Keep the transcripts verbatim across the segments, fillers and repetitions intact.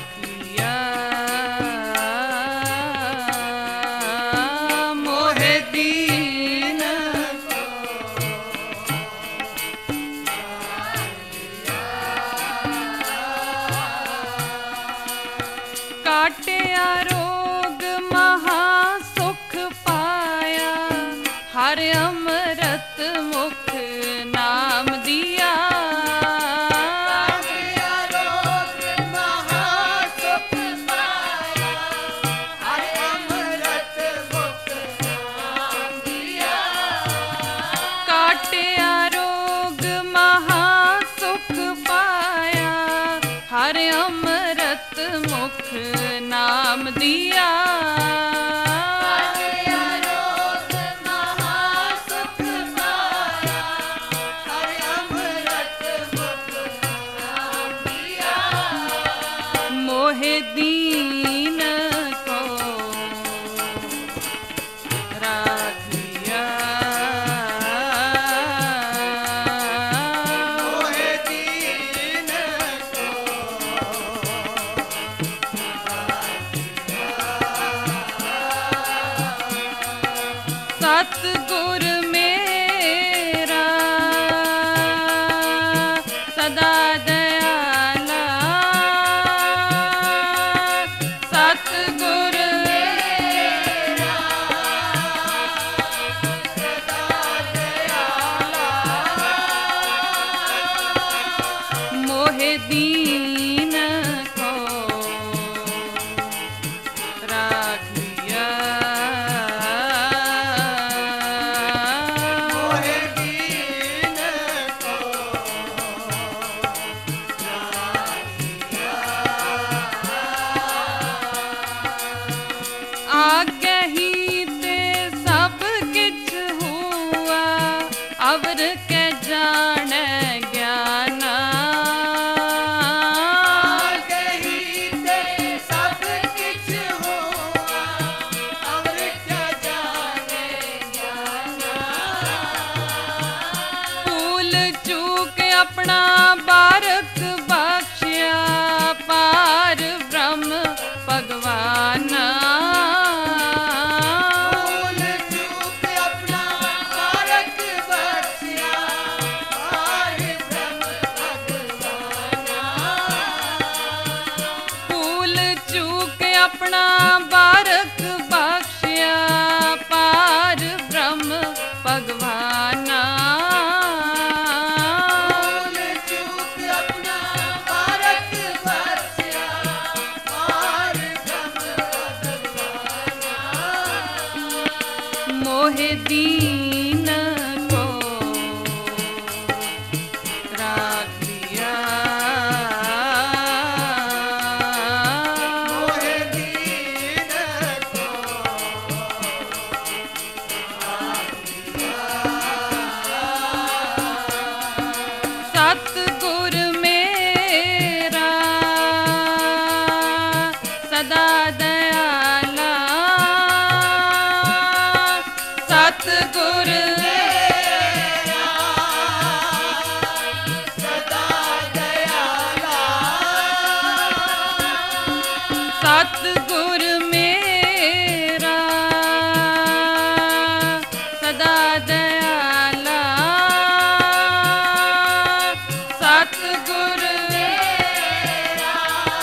राख लिया मोहे दीन को काटिया रोग महा सुख पाया हर अमृत मुख नाम दिया काटिया रोग महा सुख पाया हर अमृत मुख नाम दिया काटिया रोग महा सुख पाया हर अमृत मुख नाम दिया काटिया रोग महा सुख पाया हर अमृत मुख नाम दिया मोहे दीन को राख लिया मोहे दीन को सतगुर मेरा सदा दयाला सतगुर मेरा सदा दयाला मोहे दीन को राख लिया मोहे दीन को आगे ही ते सब किछ हुआ अवर के जाने ज्ञाना आगे ही ते सब किछ हुआ अवर क्या जाने ज्ञाना भूल चूक अपना बारक बख्शिया पार ब्रह्म भगवाना भूल चूक अपना कारक बख्शिया पार ब्रह्म भगवाना भूल चूक अपना बारक बख्शिया पार ब्रह्म भगवाना भूल चूक अपना कारक बख्शिया पार ब्रह्म भगवाना मोहे दीन को राख लिया मोहे दीन को सतगुर मेरा सदा दयाला सतगुर मेरा सदा दयाला सतगुर मेरा सदा दयाला सतगुर मेरा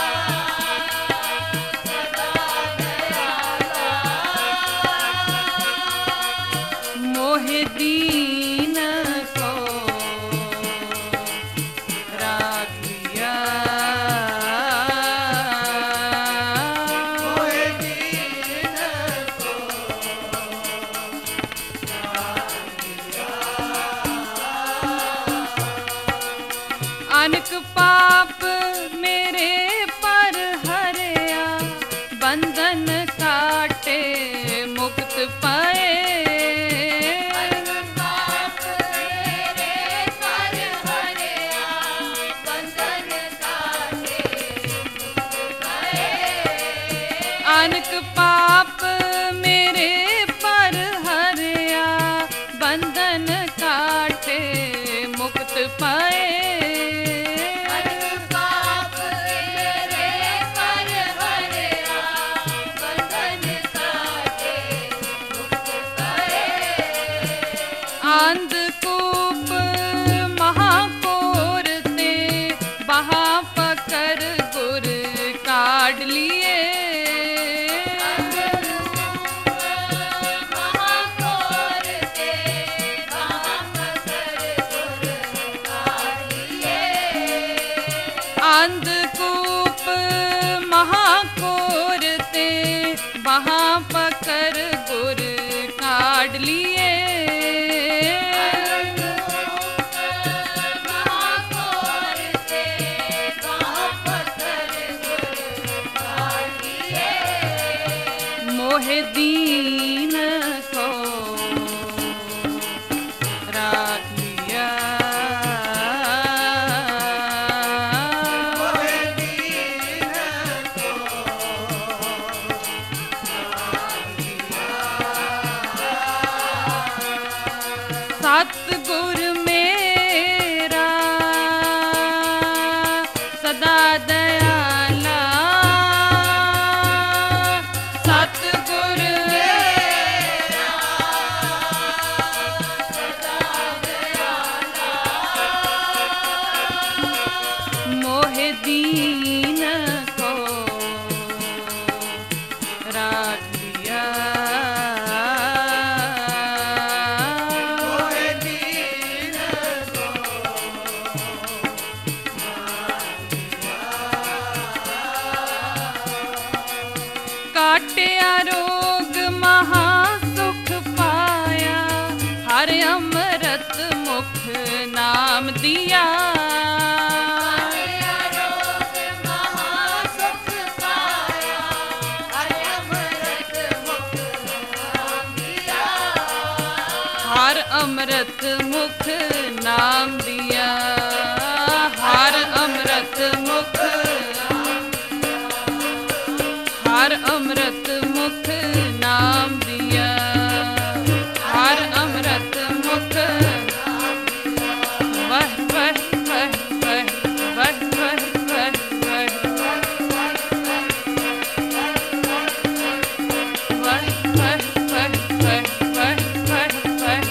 सदा दयाला मोहे दीन को राख लिया मोहे दीन को अनक पाप मेरे पर हरया बंधन काटे मुक्त पाए पाप मेरे पर हरया बंधन काटे मुक्त गए अनक पाप मेरे पर हरया बंधन काटे मुक्त पाए पाप मेरे पर लिए। अंधकूप महाकोर ते वहाँ पकड़ गुर काढ़ लिए। मोहे दीन को राख लिया। सतगुर मेरा सदा दयाला। सतगुर मेरा सदा दयाला। मोहे दीन को राख लिया। काटिया रोग महासुख पाया। हर अमृत मुख नाम दिया। काटिया रोग महासुख पाया। हर अमृत मुख नाम दिया। हर अमृत मुख नाम दिया। हर अमृत मुख हर अमृत मुख नाम दिया। हर अमृत मुख वह वह वह वह वह वह वह वह वह वह वह वह वह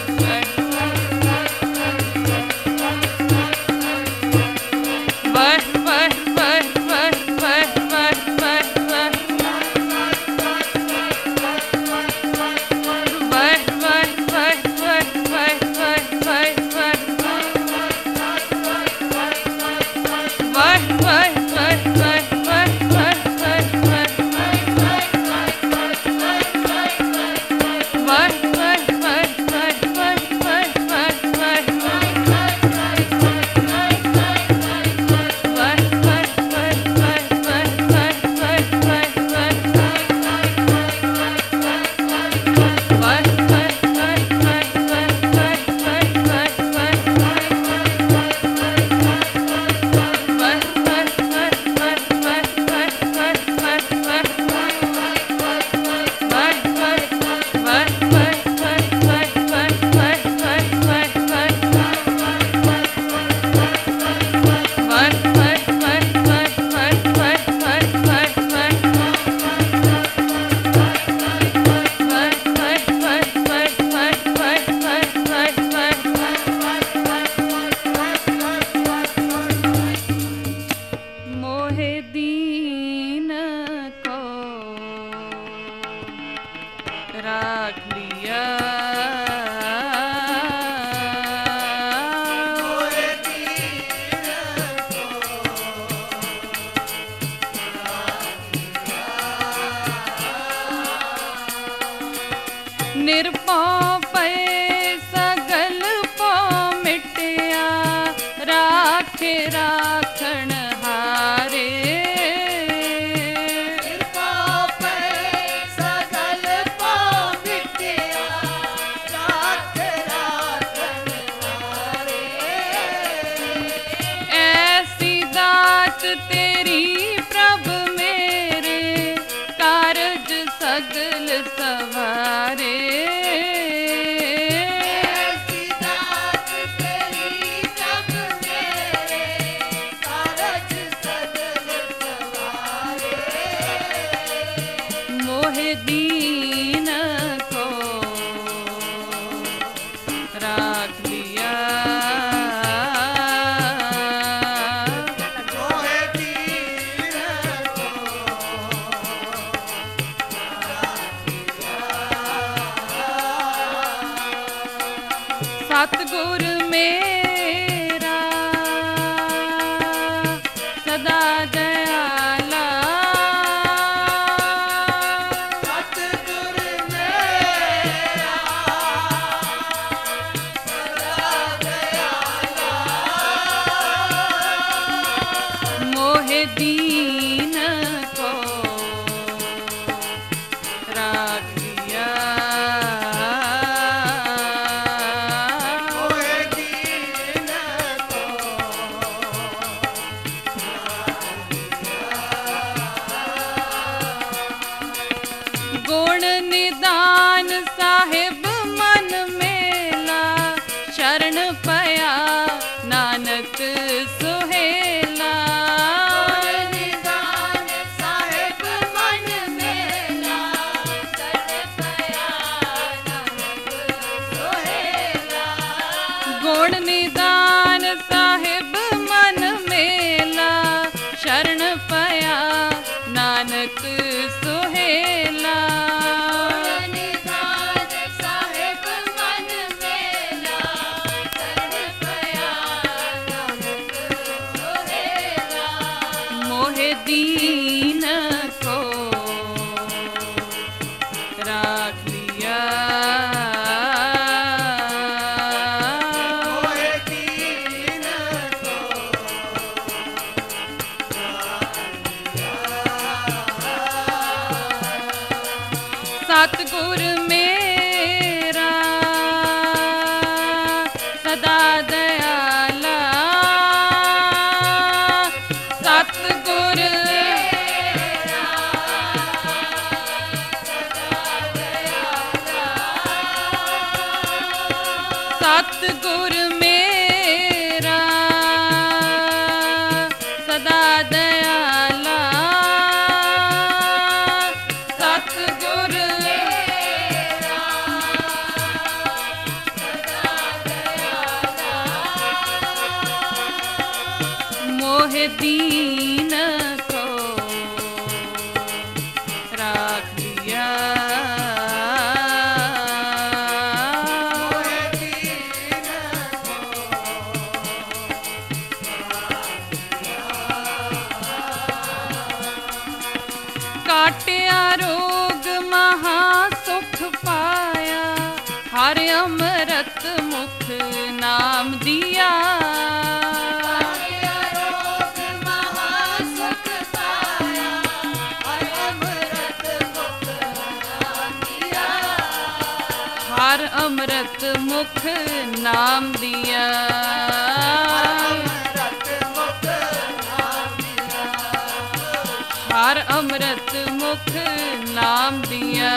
सतगुर मेरा सदा दयाला। सतगुर मेरा सदा दयाला। मोहे दीन को राख लिया। मोहे दीन को गुण निदान साहिब मन मेला शरण पया नानक सुहेला। निदान साहिब मन मेला शरण पया नानक सोहेला। गुण निदान साहिब मन मेला शरण पया नानक सुहेला। निदान साहिब मन मेला शरण पया नानक सोहेला। मोहे दीन को राख लिया। मोहे दीन को सतगुर मेरा सदा दयाला। सतगुर सतगुर मेरा सदा दयाला। सतगुर मोहे दीन को राख लिया। मोहे दीन काटिया रोग महा सुख पाया हर अमृत मुख नाम दिया। रोग महा सुख पाया हर अमृत मुख नाम दिया। हर अमृत मुख नाम दिया। अमृत मुख नाम दिया। हर अमृत मुख नाम दिया।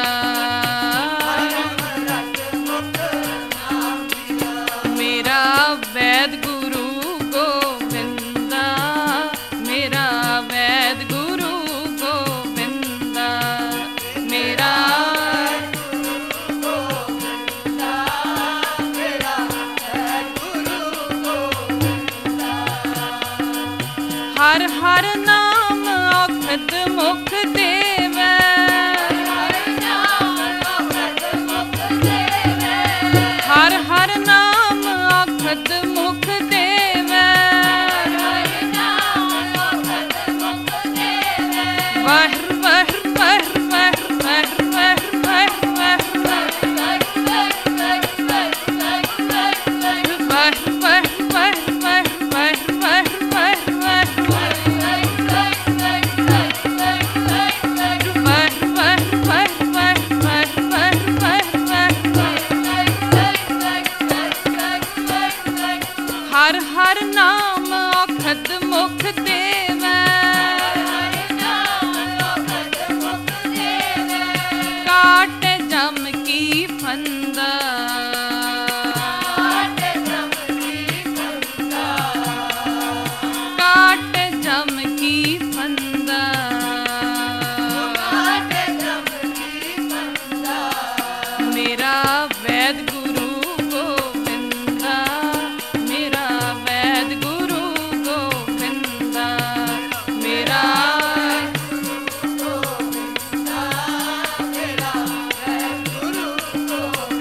अमृत मुख नाम दिया। मेरा वैद गुरु गोविंदा। मेरा वैद गुरु गोविंदा। मेरा गोविंदा मेरा है गुरु गोविंदा। हर हर नाम औखद मुख देवै। हर नाम अमृत मुख देवै। हर हर नाम औखद मुख देवै। हर नाम अमृत मुख देवै। वह वह वह वह वह वह वह वह वह हर हर नाम औखद मुख देवै। काट जम की फंदा। काट जम की फंदा। मेरा वैद गुरु गोविंदा। मेरा वैद गुरु गोविंदा। मेरा मेरा है गुरु गोविंदा।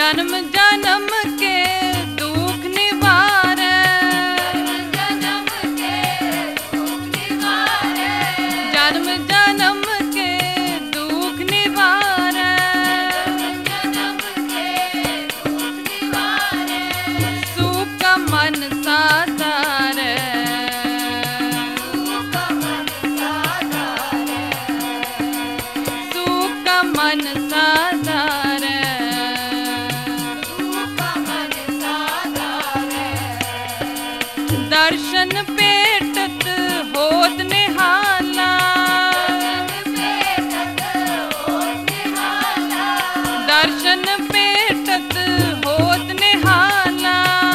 जन्म जन्म के दुख निवारे, जन्म के दुख निवारे, जन्म जन्म के दुख निवारे, जन्म के दुख निवारे, सुख मन साधारे, सुख मन साधारे, सुख मन साधारे, सुख मन साधारे, दर्शन पेटत होत निहाला, पेटत होत निहाला, दर्शन पेटत होत निहाला,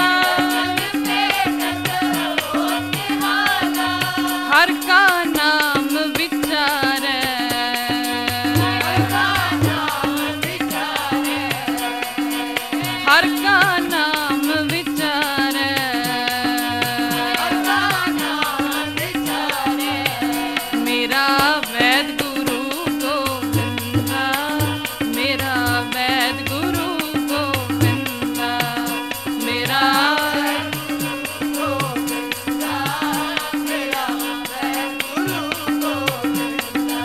पेटत होत निहाला, हर का नाम विचारे, नाम विचारे, हर का नाम विचारे, नाम विचारे, मेरा वैद गुरु गोविंदा, मेरा वैद गुरु गोविंदा, मेरा गोविंदा, मेरा गुरु गोविंदा,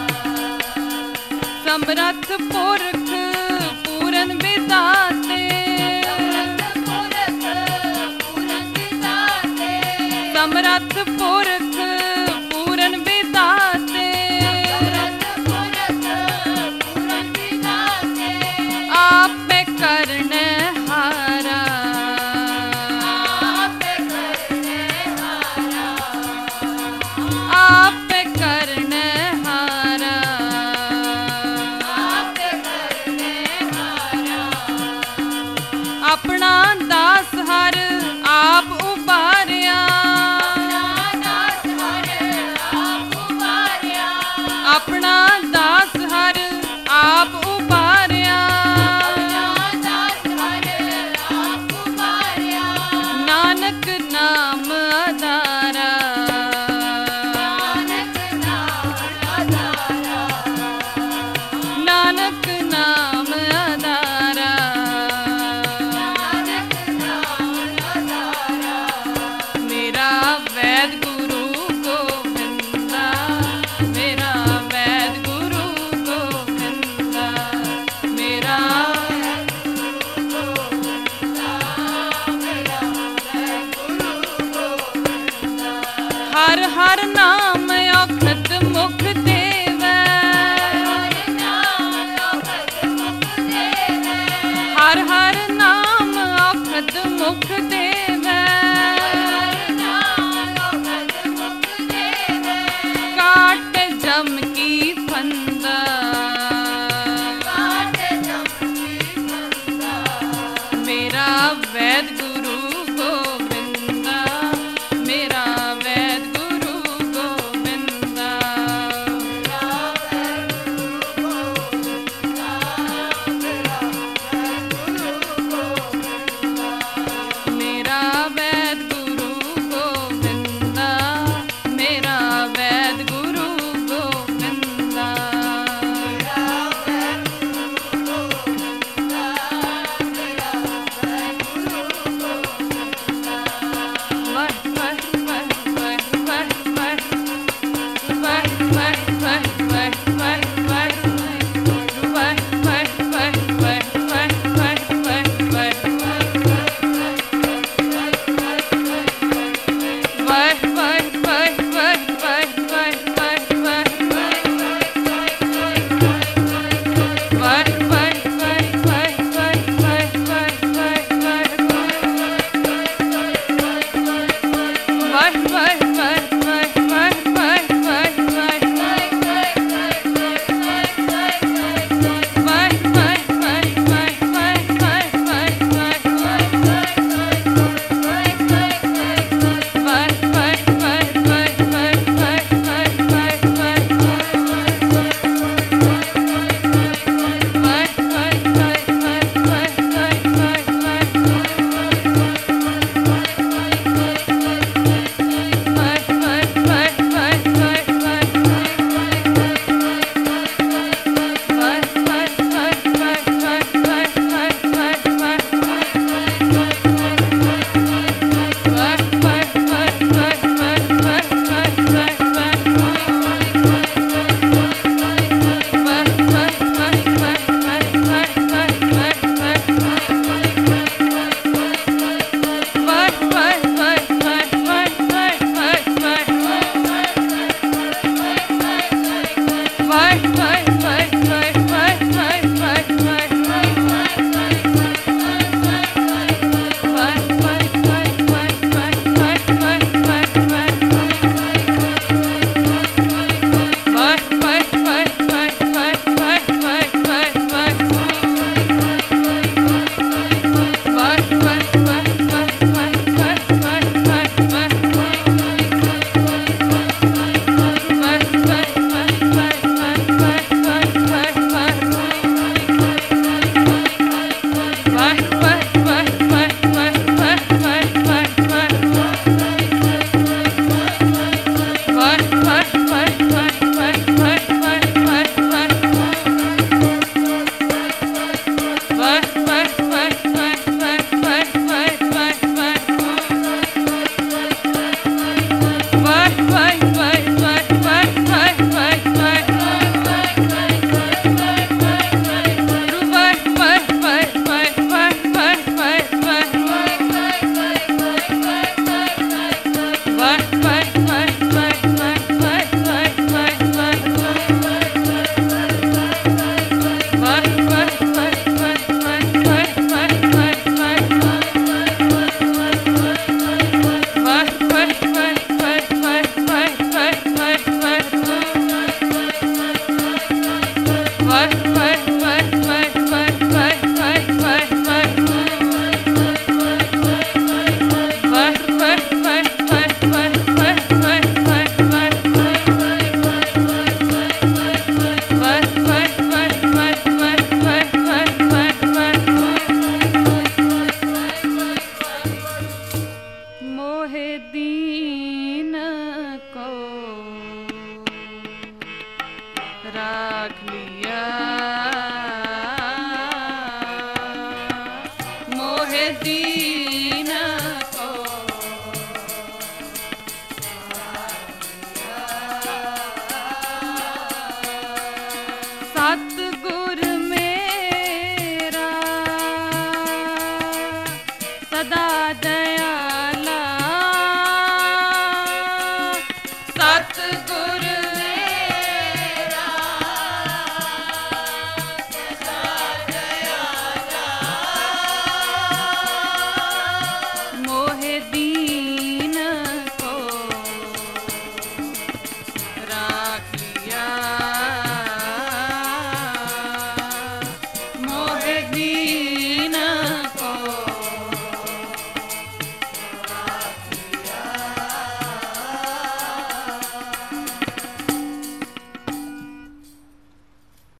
समरथ पुरख पूरन विदाते, पुरख पूरन विदाते, समरथ पुरख पूरन विदाते, पुरख पूरन विदाते, आप पे करने हारा, आप करने हारा, आप पे करने हारा, आप करने राख लिया